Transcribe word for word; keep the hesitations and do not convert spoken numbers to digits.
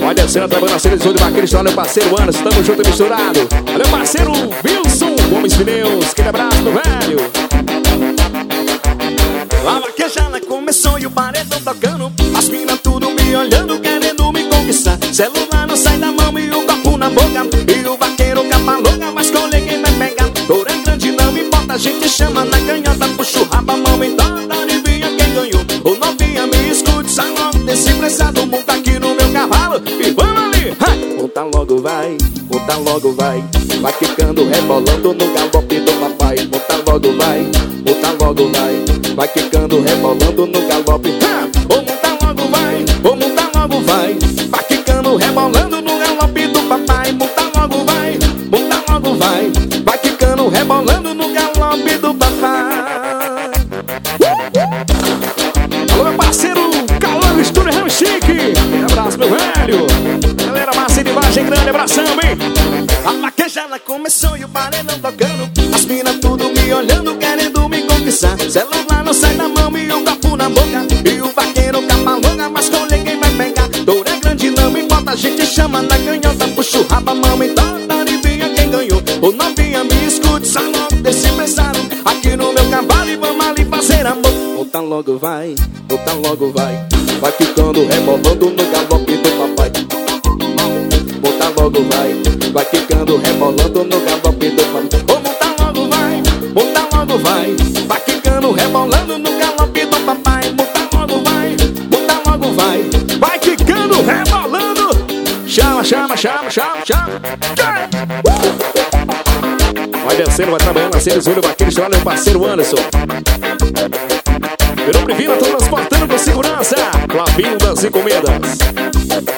Vai descendo, trabalhando a seleção de vaqueiros. Olha o parceiro Anderson, tamo junto e misturado. Olha o parceiro Wilson Gomes Pneus. Aquele abraço, meu velho. A vaquejada começou e o paredão tocando. As minas tudo me olhando, querendo me conquistar. Celular não sai da mão e o copo na boca. E o vaqueiro capa louca, mas escolhe quem vai pegar. Touro é grande, não importa, a gente chama na canhota. Puxa o rabo, a mão em toda, adivinha quem ganhou. Ô novinha, me escute, sai logo desse pressado. Monta aqui no meu cavalo e vamos ali. Hai! Monta logo vai, monta logo vai. Vai quicando, rebolando no galope do papai. Monta logo vai, monta logo vai. Vai quicando, rebolando no galope. Ô monta logo vai, ô monta logo vai. Vai quicando, rebolando no galope do papai. Monta logo vai, monta logo vai. Vai quicando, rebolando no galope do papai. Alô, meu parceiro Calão Estúdio Ram Chique. Um abraço, meu velho. Galera, massa de imagem grande, abração, hein? A vaquejada começou e o paredão tocando. As minas tudo me olhando, querendo me conquistar. Celular não sai da mão e o copo na boca. E o vaqueiro capa louca, mas escolhe quem vai pegar. Touro é grande, não importa, a gente chama na canhota. Puxa o rabo, a mão em toda, adivinha quem ganhou. Ô novinha, me escute, sai logo desse pressado. Aqui no meu cavalo e vamos ali fazer amor. Volta logo vai, volta logo vai. Vai ficando, rebolando no galope do papai. Volta logo vai, vai quicando, rebolando no galope do papai. Ô monta logo vai, monta logo vai. Vai quicando, rebolando no galope do papai. Monta logo vai, monta logo vai. Vai quicando, rebolando. Chama, chama, chama, chama, chama. Vai descendo, vai trabalhando a seleção de vaqueiros. Olha o parceiro Anderson. Virou Privina, tô transportando com segurança. Clavinho das encomendas.